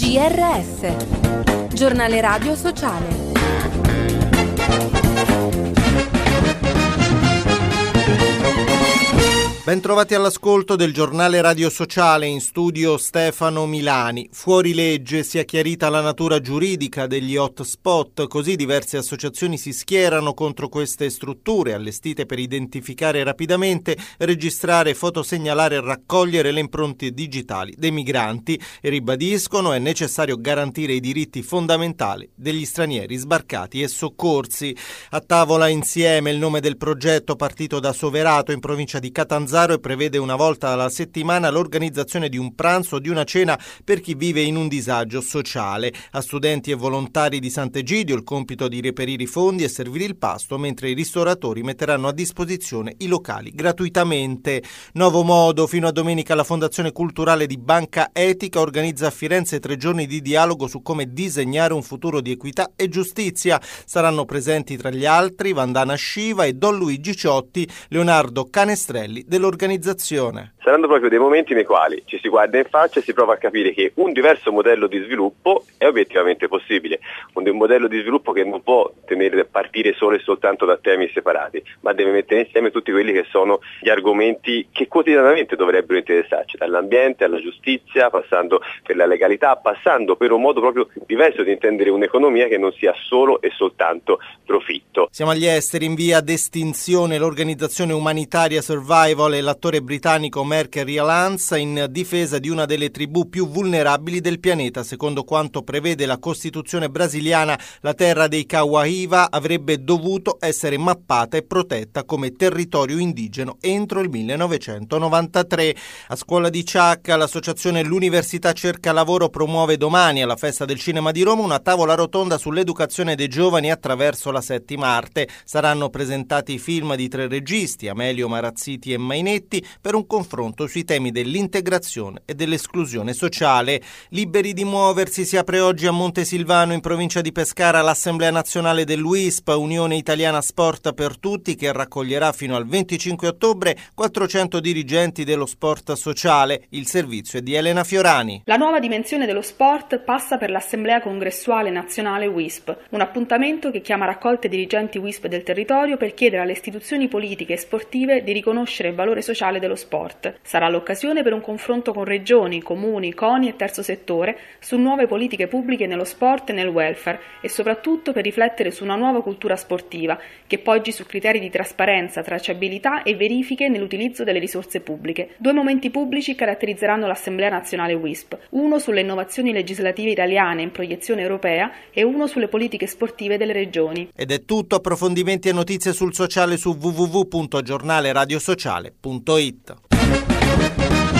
GRS, Giornale Radio Sociale. Bentrovati all'ascolto del Giornale Radio Sociale, in studio Stefano Milani. Fuori legge, si è chiarita la natura giuridica degli hotspot, così diverse associazioni si schierano contro queste strutture allestite per identificare rapidamente, registrare, fotosegnalare e raccogliere le impronte digitali dei migranti e ribadiscono è necessario garantire i diritti fondamentali degli stranieri sbarcati e soccorsi. A tavola insieme il nome del progetto partito da Soverato in provincia di Catanzaro e prevede una volta alla settimana l'organizzazione di un pranzo o di una cena per chi vive in un disagio sociale. A studenti e volontari di Sant'Egidio il compito di reperire i fondi e servire il pasto, mentre i ristoratori metteranno a disposizione i locali gratuitamente. Nuovo modo, fino a domenica la Fondazione Culturale di Banca Etica organizza a Firenze 3 giorni di dialogo su come disegnare un futuro di equità e giustizia. Saranno presenti tra gli altri Vandana Shiva e Don Luigi Ciotti, Leonardo Canestrelli dell'organizzazione. Saranno proprio dei momenti nei quali ci si guarda in faccia e si prova a capire che un diverso modello di sviluppo è obiettivamente possibile, un modello di sviluppo che non può partire solo e soltanto da temi separati, ma deve mettere insieme tutti quelli che sono gli argomenti che quotidianamente dovrebbero interessarci, dall'ambiente alla giustizia, passando per la legalità, passando per un modo proprio diverso di intendere un'economia che non sia solo e soltanto profitto. Siamo agli esteri, in via d'estinzione l'organizzazione umanitaria Survival e l'attore britannico Merck Rylance in difesa di una delle tribù più vulnerabili del pianeta. Secondo quanto prevede la Costituzione brasiliana, la terra dei Kawaiva avrebbe dovuto essere mappata e protetta come territorio indigeno entro il 1993. A Scuola di Ciacca l'associazione L'Università Cerca Lavoro promuove domani alla Festa del Cinema di Roma una tavola rotonda sull'educazione dei giovani attraverso la settima arte. Saranno presentati i film di 3 registi, Amelio Marazziti e Mainetti, per un confronto sui temi dell'integrazione e dell'esclusione sociale. Liberi di muoversi, si apre oggi a Montesilvano in provincia di Pescara l'Assemblea Nazionale dell'UISP, Unione Italiana Sport per Tutti, che raccoglierà fino al 25 ottobre 400 dirigenti dello sport sociale. Il servizio è di Elena Fiorani. La nuova dimensione dello sport passa per l'Assemblea Congressuale Nazionale UISP, un appuntamento che chiama raccolte dirigenti UISP del territorio per chiedere alle istituzioni politiche e sportive di riconoscere il valore sociale dello sport. Sarà l'occasione per un confronto con regioni, comuni, CONI e terzo settore su nuove politiche pubbliche nello sport e nel welfare e soprattutto per riflettere su una nuova cultura sportiva che poggi su criteri di trasparenza, tracciabilità e verifiche nell'utilizzo delle risorse pubbliche. 2 momenti pubblici caratterizzeranno l'Assemblea Nazionale UISP, uno sulle innovazioni legislative italiane in proiezione europea e uno sulle politiche sportive delle regioni. Ed è tutto, approfondimenti e notizie sul sociale su www.giornaleradiosociale.it.